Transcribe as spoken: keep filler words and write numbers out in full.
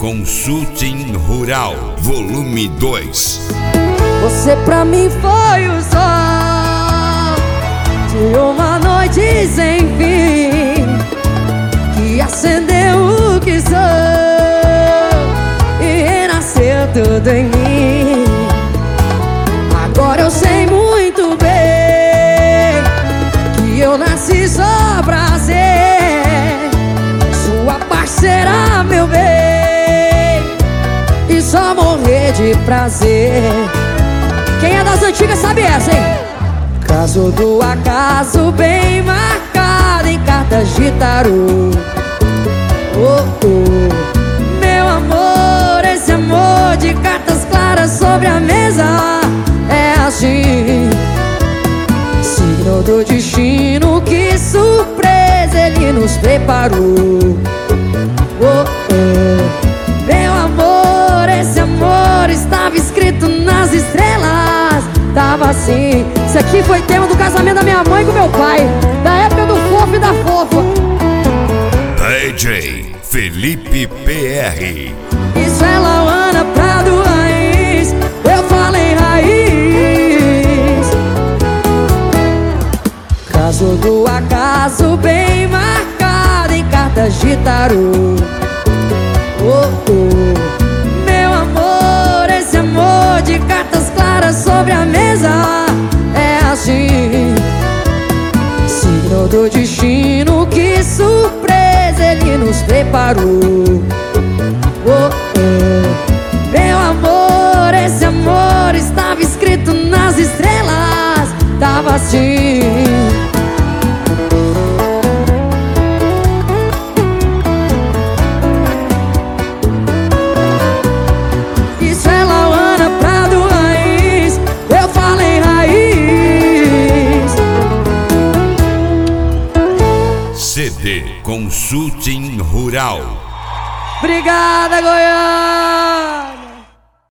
Consulting Rural, volume dois. Você pra mim foi o sol de uma noite sem fim, que acendeu o que sou e renasceu tudo em mim. Agora eu sei muito bem que eu nasci só pra ser sua parceira, meu bem, e só morrer de prazer. Quem é das antigas sabe essa, hein? Caso do acaso bem marcado em cartas de tarô. Oh, oh, meu amor, esse amor de cartas claras sobre a mesa é assim. Signo do destino, que surpresa ele nos preparou. Oh, oh, meu amor, esse amor estava escrito nas estrelas. Tava assim. Isso aqui foi tema do casamento da minha mãe com meu pai, da época do fofo e da fofa. D J Felipe P R. Isso é Lauana Prado Raiz. Eu falei raiz. Caso do acaso bem marcado em cartas de tarô. Oh, oh, meu amor, esse amor de cartas claras sobre a mesa é assim. Signo do destino, que surpresa ele nos preparou. Oh, oh, meu amor, esse amor estava escrito nas estrelas. Tava assim. C D Consulting Rural. Obrigada, Goiás!